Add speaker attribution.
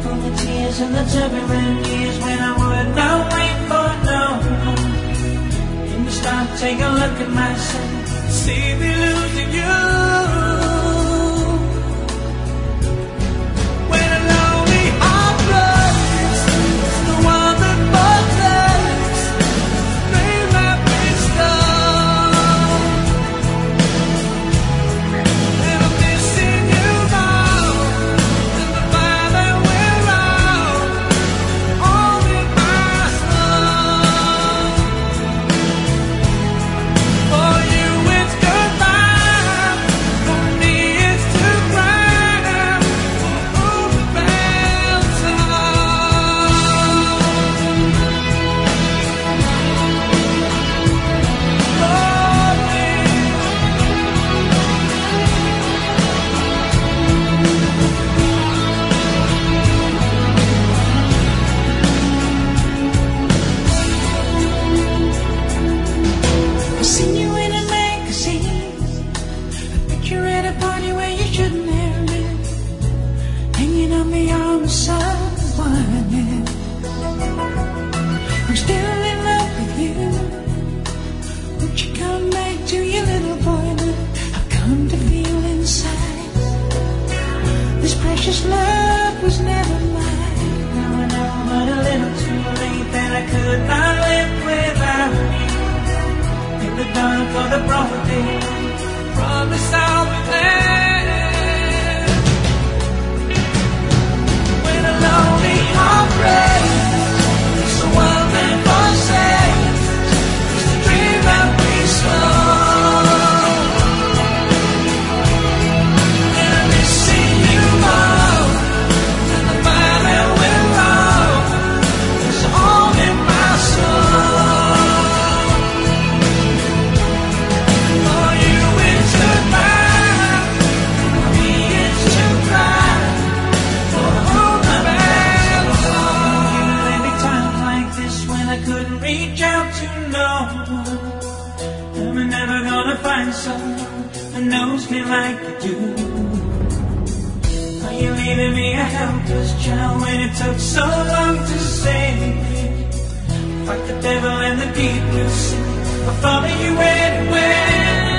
Speaker 1: for the tears and the turbulent years when I would not wait for no one. And to stop, take a look at myself, see me losing you. When a lonely heart breaks, it's the one that protects. Dream might be stone, and I'm missing you now. And the fire that we're out, all in my soul. For you it's goodbye, for me it's to cry. Oh, the bells I've seen you in a magazine, a picture at a party where you shouldn't have been, hanging on the arm of someone else. I'm still in love with you. Won't you come back to your little boy now? I've come to feel inside this precious love was never mine. Now I know, but a little too late, that I could not live without you. In the dark or the broad day, promise I'll be there. When a lonely heart breaks, it's the one that forsakes. It's the dream that we slow. And I'm missing you more than the fire that we're on. It's all in my soul. For you it's goodbye, for me it's to cry. For all the bad songs. There'd be times like this when I couldn't reach out to no one. Am I never gonna find someone that knows me like you do? Are you leaving me a helpless child when it took so long to save me? Fight the devil in the deep blue sea, I'll follow you anywhere.